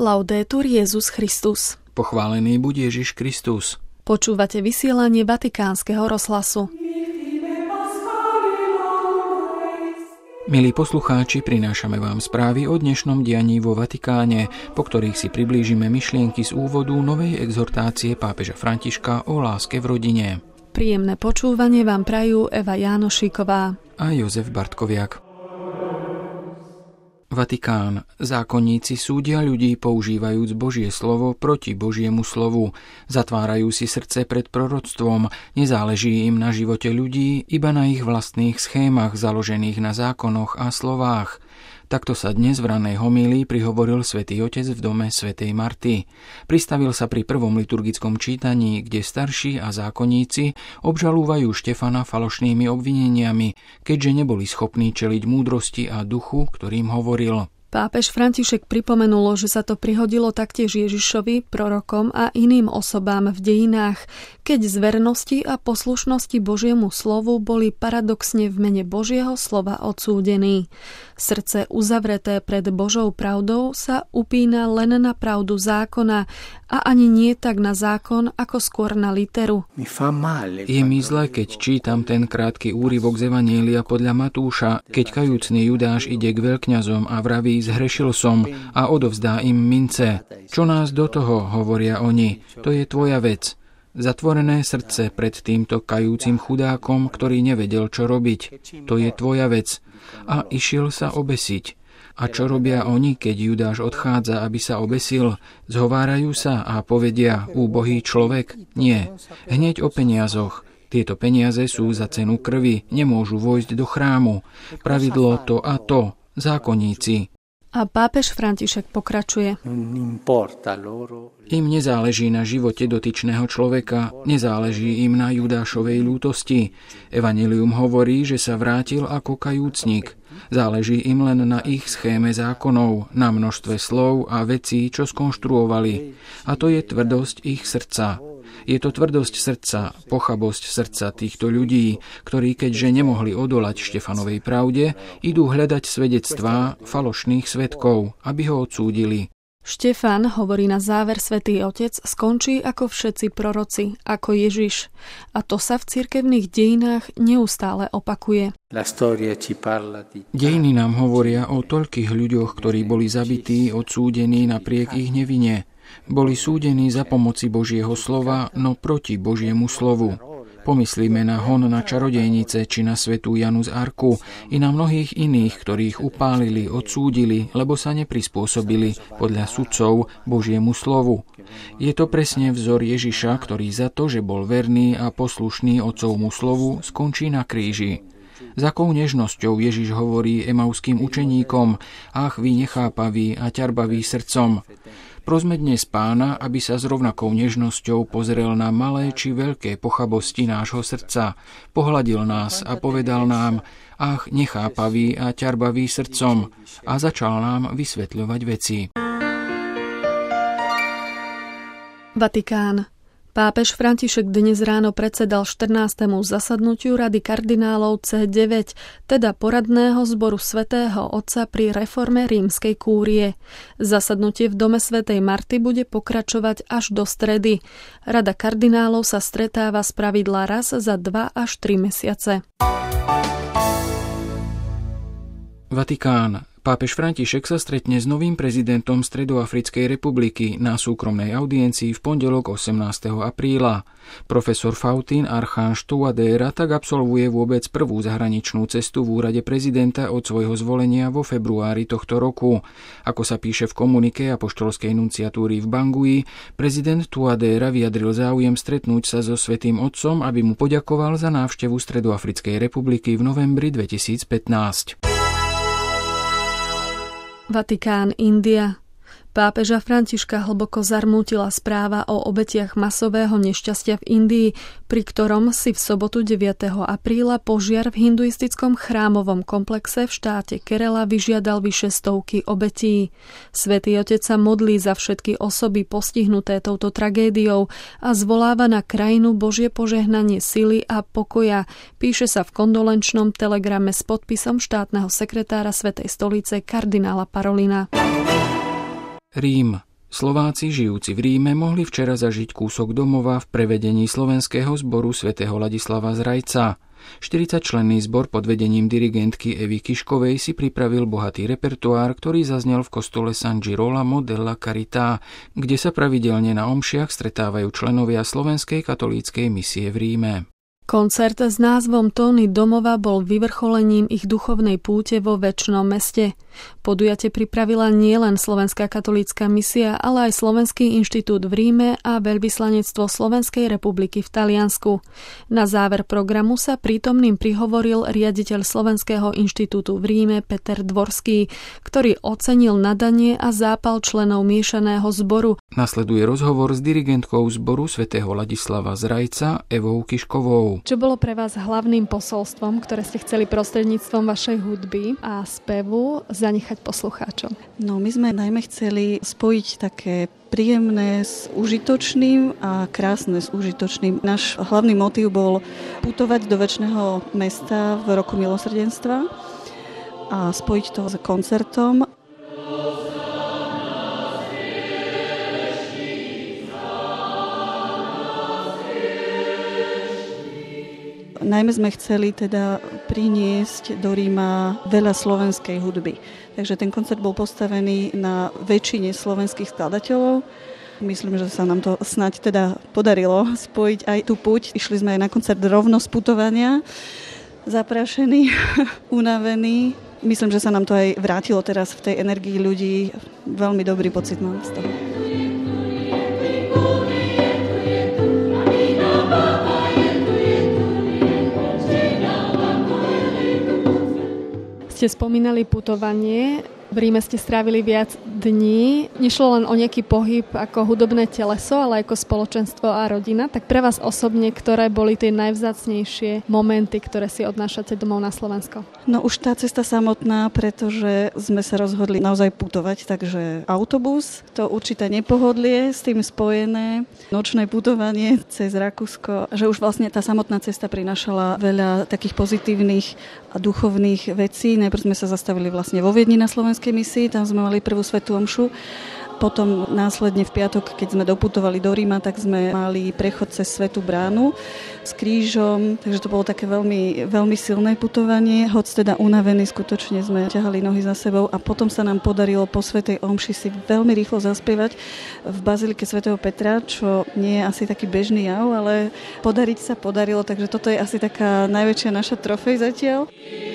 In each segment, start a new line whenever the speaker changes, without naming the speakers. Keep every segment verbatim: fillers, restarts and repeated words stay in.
Laudetur Jesus Christus.
Pochválený buď Ježiš Kristus.
Počúvate vysielanie Vatikánskeho rozhlasu.
Milí poslucháči, prinášame vám správy o dnešnom dianí vo Vatikáne, po ktorých si priblížime myšlienky z úvodu novej exhortácie pápeža Františka o láske v rodine.
Príjemné počúvanie vám prajú Eva Jánošíková
a Jozef Bartkoviak. Vatikán. Zákonníci súdia ľudí používajúc Božie slovo proti Božiemu slovu. Zatvárajú si srdce pred proroctvom, nezáleží im na živote ľudí, iba na ich vlastných schémach založených na zákonoch a slovách. Takto sa dnes v ranej homílii prihovoril svätý Otec v dome svätej Marty. Pristavil sa pri prvom liturgickom čítaní, kde starší a zákonníci obžalúvajú Štefana falošnými obvineniami, keďže neboli schopní čeliť múdrosti a duchu, ktorým hovoril.
Pápež František pripomenulo, že sa to prihodilo taktiež Ježišovi, prorokom a iným osobám v dejinách, keď z vernosti a poslušnosti Božiemu slovu boli paradoxne v mene Božieho slova odsúdení. Srdce uzavreté pred Božou pravdou sa upína len na pravdu zákona a ani nie tak na zákon, ako skôr na literu.
Je mi zle, keď čítam ten krátky úryvok z Evanjelia podľa Matúša, keď kajúcny Judáš ide k veľkňazom a vraví: zhrešil som, a odovzdá im mince. Čo nás do toho, hovoria oni, to je tvoja vec. Zatvorené srdce pred týmto kajúcim chudákom, ktorý nevedel, čo robiť. To je tvoja vec. A išiel sa obesiť. A čo robia oni, keď Judáš odchádza, aby sa obesil? Zhovárajú sa a povedia: úbohý človek? Nie. Hneď o peniazoch. Tieto peniaze sú za cenu krvi, nemôžu vojsť do chrámu. Pravidlo to a to. Zákonníci.
A pápež František pokračuje.
Im nezáleží na živote dotyčného človeka, nezáleží im na Judášovej ľútosti. Evanjelium hovorí, že sa vrátil ako kajúcnik. Záleží im len na ich schéme zákonov, na množstve slov a vecí, čo skonštruovali. A to je tvrdosť ich srdca. Je to tvrdosť srdca, pochabosť srdca týchto ľudí, ktorí, keďže nemohli odolať Štefanovej pravde, idú hľadať svedectvá falošných svedkov, aby ho odsúdili.
Štefan, hovorí na záver svätý Otec, skončí ako všetci proroci, ako Ježiš. A to sa v cirkevných dejinách neustále opakuje.
Dejiny nám hovoria o toľkých ľuďoch, ktorí boli zabití, odsúdení napriek ich nevine. Boli súdení za pomoci Božieho slova, no proti Božiemu slovu. Pomyslíme na hon na čarodejnice či na svätú Janu z Arku i na mnohých iných, ktorých upálili, odsúdili, lebo sa neprispôsobili podľa sudcov Božiemu slovu. Je to presne vzor Ježiša, ktorý za to, že bol verný a poslušný Otcovmu slovu, skončí na kríži. S akou nežnosťou Ježiš hovorí emauským učeníkom: ach, vy nechápaví a ťarbaví srdcom. Prosme dnes Pána, aby sa s rovnakou nežnosťou pozrel na malé či veľké pochabosti nášho srdca, pohľadil nás a povedal nám: ach, nechápaví a ťarbaví srdcom, a začal nám vysvetľovať veci.
Vatikán. Pápež František dnes ráno predsedal štrnástemu zasadnutiu Rady kardinálov cé deväť, teda poradného zboru svätého Otca pri reforme rímskej kúrie. Zasadnutie v dome svätej Marty bude pokračovať až do stredy. Rada kardinálov sa stretáva spravidla raz za dva až tri mesiace.
Vatikán. Pápež František sa stretne s novým prezidentom Stredoafrickej republiky na súkromnej audiencii v pondelok osemnásteho apríla. Profesor Fautín Archange Touadéra tak absolvuje vôbec prvú zahraničnú cestu v úrade prezidenta od svojho zvolenia vo februári tohto roku. Ako sa píše v komunike apoštolskej nunciatúry v Bangui, prezident Touadéra vyjadril záujem stretnúť sa so Svätým Otcom, aby mu poďakoval za návštevu Stredoafrickej republiky v novembri dvetisícpätnásť.
Vatikán, India. Pápeža Františka hlboko zarmútila správa o obetiach masového nešťastia v Indii, pri ktorom si v sobotu deviateho apríla požiar v hinduistickom chrámovom komplexe v štáte Kerala vyžiadal vyše stovky obetí. Svätý Otec sa modlí za všetky osoby postihnuté touto tragédiou a zvoláva na krajinu Božie požehnanie sily a pokoja, píše sa v kondolenčnom telegrame s podpisom štátneho sekretára Svätej stolice kardinála Parolina.
Rím. Slováci žijúci v Ríme mohli včera zažiť kúsok domova v prevedení slovenského zboru svätého Ladislava z Rajca. štyridsaťčlenný zbor pod vedením dirigentky Evy Kiškovej si pripravil bohatý repertoár, ktorý zaznel v kostole San Girolamo della Carità, kde sa pravidelne na omšiach stretávajú členovia slovenskej katolíckej misie v Ríme.
Koncert s názvom Tóny domova bol vyvrcholením ich duchovnej púte vo Večnom meste. Podujatie pripravila nielen Slovenská katolícka misia, ale aj Slovenský inštitút v Ríme a Veľvyslanectvo Slovenskej republiky v Taliansku. Na záver programu sa prítomným prihovoril riaditeľ Slovenského inštitútu v Ríme Peter Dvorský, ktorý ocenil nadanie a zápal členov miešaného zboru.
Nasleduje rozhovor s dirigentkou zboru svätého Ladislava z Rajca Evou Kiškovou.
Čo bolo pre vás hlavným posolstvom, ktoré ste chceli prostredníctvom vašej hudby a spevu zanechať poslucháčom?
No, my sme najmä chceli spojiť také príjemné s užitočným a krásne s užitočným. Náš hlavný motív bol putovať do Večného mesta v roku milosrdenstva a spojiť to s koncertom. Najmä sme chceli teda priniesť do Ríma veľa slovenskej hudby. Takže ten koncert bol postavený na väčšine slovenských skladateľov. Myslím, že sa nám to snáď teda podarilo spojiť aj tú puť. Išli sme aj na koncert rovno z putovania, zaprašení, unavení. Myslím, že sa nám to aj vrátilo teraz v tej energii ľudí. Veľmi dobrý pocit mám z toho.
Ste spomínali putovanie. V Ríme ste strávili viac dní. Nešlo len o nejaký pohyb ako hudobné teleso, ale ako spoločenstvo a rodina. Tak pre vás osobne, ktoré boli tie najvzácnejšie momenty, ktoré si odnášate domov na Slovensko?
No už tá cesta samotná, pretože sme sa rozhodli naozaj putovať, takže autobus, to určité nepohodlie, s tým spojené, nočné putovanie cez Rakúsko, že už vlastne tá samotná cesta prinášala veľa takých pozitívnych a duchovných vecí. Najprv sme sa zastavili vlastne vo Viedni na slovenskej misii, tam sme mali prvú svätú omšu. Potom následne v piatok, keď sme doputovali do Ríma, tak sme mali prechod cez Svätú bránu s krížom, takže to bolo také veľmi, veľmi silné putovanie, hoď teda unavení skutočne sme ťahali nohy za sebou a potom sa nám podarilo po svätej omši si veľmi rýchlo zaspievať v bazilike svätého Petra, čo nie je asi taký bežný jav, ale podariť sa podarilo, takže toto je asi taká najväčšia naša trofej zatiaľ.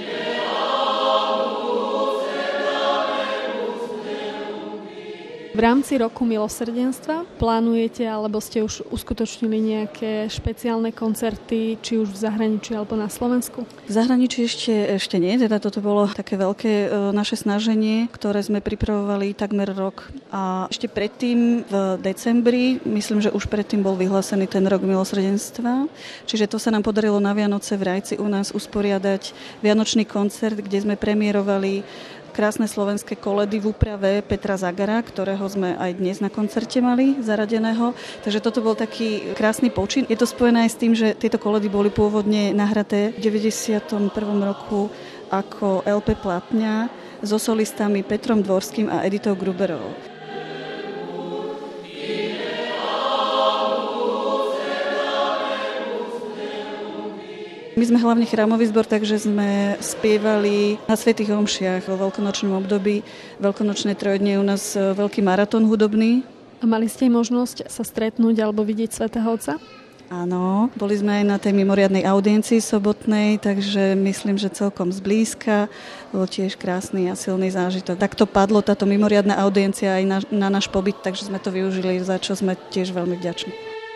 V rámci roku milosrdenstva plánujete alebo ste už uskutočnili nejaké špeciálne koncerty, či už v zahraničí alebo na Slovensku?
V zahraničí ešte, ešte nie, teda toto bolo také veľké e, naše snaženie, ktoré sme pripravovali takmer rok. A ešte predtým v decembri, myslím, že už predtým bol vyhlásený ten rok milosrdenstva, čiže to sa nám podarilo na Vianoce v Rajci u nás usporiadať vianočný koncert, kde sme premiérovali krásne slovenské koledy v úprave Petra Zagara, ktorého sme aj dnes na koncerte mali zaradeného. Takže toto bol taký krásny počin. Je to spojené aj s tým, že tieto koledy boli pôvodne nahraté v deväťdesiatom prvom roku ako el pé platňa so solistami Petrom Dvorským a Editou Gruberovou. My sme hlavne chrámový zbor, takže sme spievali na svätých omšiach vo veľkonočnom období. Veľkonočné trojdnie u nás veľký maratón hudobný.
A mali ste možnosť sa stretnúť alebo vidieť svätého Otca?
Áno, boli sme aj na tej mimoriadnej audiencii sobotnej, takže myslím, že celkom zblízka. Bol tiež krásny a silný zážitok. Tak to padlo, táto mimoriadna audiencia aj na, na náš pobyt, takže sme to využili, za čo sme tiež veľmi vďační.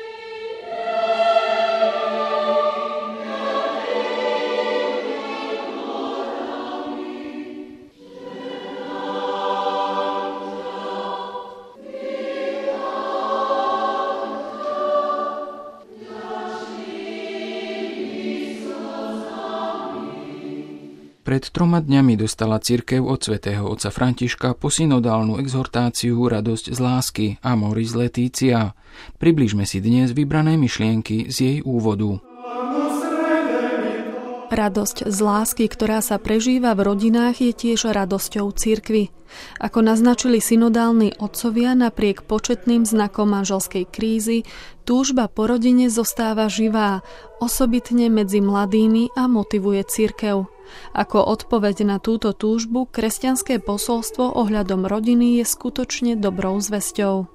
Pred troma dňami dostala cirkev od svätého otca Františka posynodálnu exhortáciu Radosť z lásky Amoris Laetitia. Priblížme si dnes vybrané myšlienky z jej úvodu.
Radosť z lásky, ktorá sa prežíva v rodinách, je tiež radosťou cirkvi. Ako naznačili synodálni otcovia, napriek početným znakom manželskej krízy, túžba po rodine zostáva živá, osobitne medzi mladými a motivuje cirkev. Ako odpoveď na túto túžbu, kresťanské posolstvo ohľadom rodiny je skutočne dobrou zvesťou.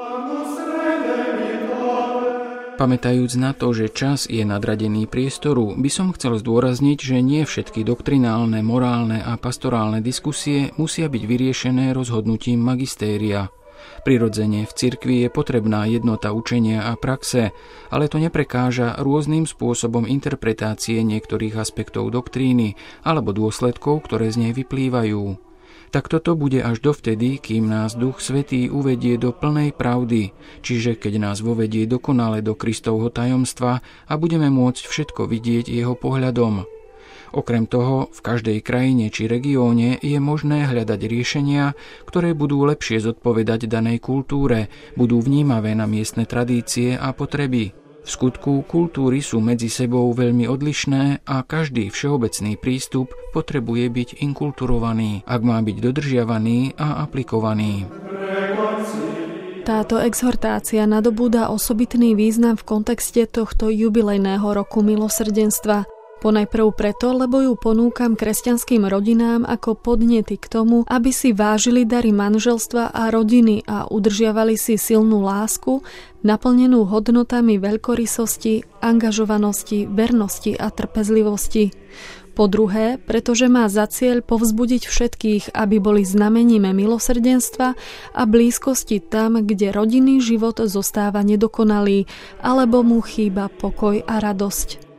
Pamätajúc na to, že čas je nadradený priestoru, by som chcel zdôrazniť, že nie všetky doktrinálne, morálne a pastorálne diskusie musia byť vyriešené rozhodnutím magistéria. Prirodzene v cirkvi je potrebná jednota učenia a praxe, ale to neprekáža rôznym spôsobom interpretácie niektorých aspektov doktríny alebo dôsledkov, ktoré z nej vyplývajú. Tak toto bude až dovtedy, kým nás Duch Svätý uvedie do plnej pravdy, čiže keď nás vovedie dokonale do Kristovho tajomstva a budeme môcť všetko vidieť jeho pohľadom. Okrem toho, v každej krajine či regióne je možné hľadať riešenia, ktoré budú lepšie zodpovedať danej kultúre, budú vnímavé na miestne tradície a potreby. V skutku kultúry sú medzi sebou veľmi odlišné a každý všeobecný prístup potrebuje byť inkulturovaný, ak má byť dodržiavaný a aplikovaný.
Táto exhortácia nadobúda osobitný význam v kontexte tohto jubilejného roku milosrdenstva. Ponajprv preto, lebo ju ponúkam kresťanským rodinám ako podnety k tomu, aby si vážili dary manželstva a rodiny a udržiavali si silnú lásku, naplnenú hodnotami veľkorysosti, angažovanosti, vernosti a trpezlivosti. Po druhé, pretože má za cieľ povzbudiť všetkých, aby boli znamením milosrdenstva a blízkosti tam, kde rodinný život zostáva nedokonalý, alebo mu chýba pokoj a radosť.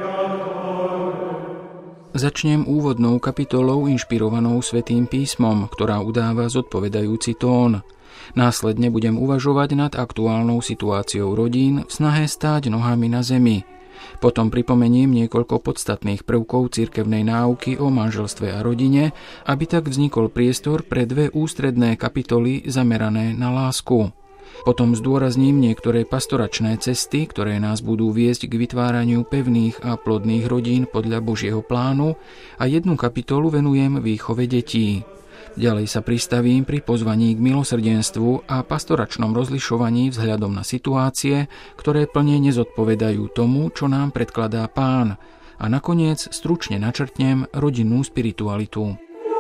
Začnem úvodnou kapitolou inšpirovanou Svätým písmom, ktorá udáva zodpovedajúci tón. Následne budem uvažovať nad aktuálnou situáciou rodín v snahe stáť nohami na zemi. Potom pripomeniem niekoľko podstatných prvkov cirkevnej náuky o manželstve a rodine, aby tak vznikol priestor pre dve ústredné kapitoly zamerané na lásku. Potom zdôrazním niektoré pastoračné cesty, ktoré nás budú viesť k vytváraniu pevných a plodných rodín podľa Božieho plánu a jednu kapitolu venujem výchove detí. Ďalej sa pristavím pri pozvaní k milosrdenstvu a pastoračnom rozlišovaní vzhľadom na situácie, ktoré plne nezodpovedajú tomu, čo nám predkladá Pán. A nakoniec stručne načrtnem rodinnú spiritualitu.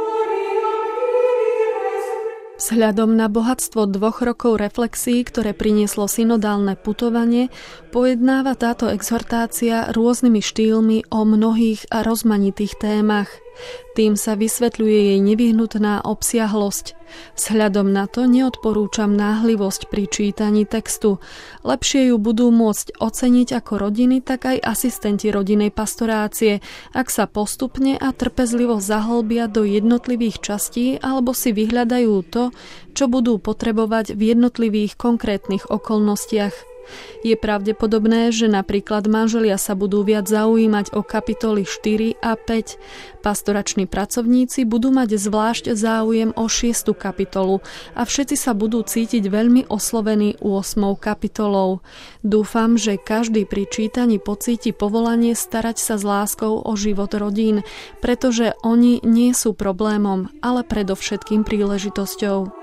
Vzhľadom na bohatstvo dvoch rokov reflexií, ktoré prinieslo synodálne putovanie, pojednáva táto exhortácia rôznymi štýlmi o mnohých a rozmanitých témach. Tým sa vysvetľuje jej nevyhnutná obsiahlosť. Vzhľadom na to neodporúčam náhlivosť pri čítaní textu. Lepšie ju budú môcť oceniť ako rodiny, tak aj asistenti rodinnej pastorácie, ak sa postupne a trpezlivo zahlbia do jednotlivých častí alebo si vyhľadajú to, čo budú potrebovať v jednotlivých konkrétnych okolnostiach. Je pravdepodobné, že napríklad manželia sa budú viac zaujímať o kapitoly štyri a päť. Pastorační pracovníci budú mať zvlášť záujem o šiestu kapitolu a všetci sa budú cítiť veľmi oslovení ôsmou kapitolou. Dúfam, že každý pri čítaní pocíti povolanie starať sa s láskou o život rodín, pretože oni nie sú problémom, ale predovšetkým príležitosťou.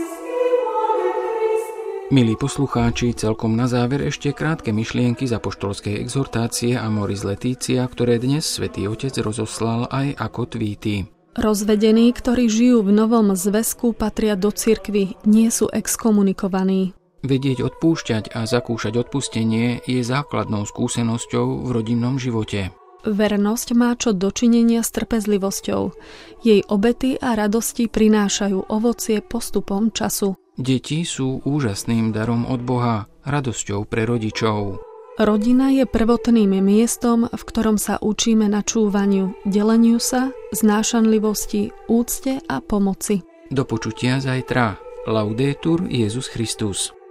Milí poslucháči, celkom na záver ešte krátke myšlienky z apoštolskej exhortácie Amoris Laetitia, ktoré dnes Svätý Otec rozoslal aj ako tweety.
Rozvedení, ktorí žijú v novom zväzku, patria do cirkvi, nie sú exkomunikovaní.
Vedieť odpúšťať a zakúšať odpustenie je základnou skúsenosťou v rodinnom živote.
Vernosť má čo dočinenia s trpezlivosťou. Jej obety a radosti prinášajú ovocie postupom času.
Deti sú úžasným darom od Boha, radosťou pre rodičov.
Rodina je prvotným miestom, v ktorom sa učíme načúvaniu, deleniu sa, znášanlivosti, úcte a pomoci.
Do počutia zajtra. Laudetur Jesus Christus.